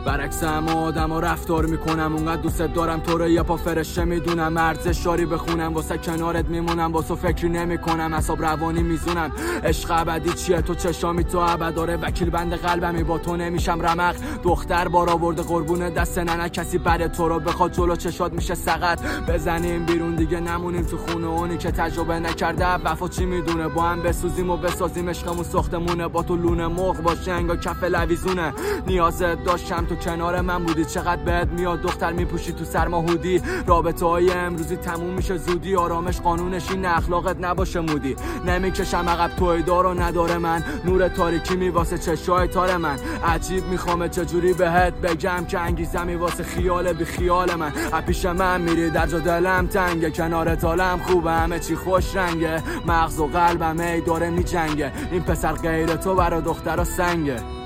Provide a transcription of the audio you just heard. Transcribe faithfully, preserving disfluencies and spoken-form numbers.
برعکس هم آدم ها رفتار میکنم، اونقدر دوست دارم تو رو یه پا فرشه میدونم، ارزش داری بخونم واسه کنارت میمونم، واسه فکری نمیکنم حساب روانی میزونم. عشق ابدی چیه تو چشامی تو ابد داره، وکیل بند قلبمی با تو نمیشم رمق. دختر بار آورده قربون دست ننه، کسی بره تو رو بخواد جلو چشات میشه سقط. بزنیم بیرون دیگه نمونیم تو خونه، اونی که تجربه نکرده وفا چی میدونه، با هم بسوزیم و بسازیم عشقمون ساختمونه، با تو لونه مرغ باشه انگار کف لویزونه. نیازت داشتم تو کنار من بودی، چقدر بهت میاد دختر میپوشی تو سرما هودی. رابطه های امروزی تموم میشه زودی، آرامش قانونش این اخلاقت نباشه مودی. نمیکشم عقب توی دارو نداره من، نور تاریکی می واسه چشای تار من. عجیب میخوام چجوری بهت بگم که انگیزمی واسه خیال بی خیال من. اپیش من میری در جا دلم تنگه، کنارت حالم خوبه همه چی خوش رنگه، مغز و قلبم ای داره میجنگه. این پسر غیر تو برا دخترا سنگه.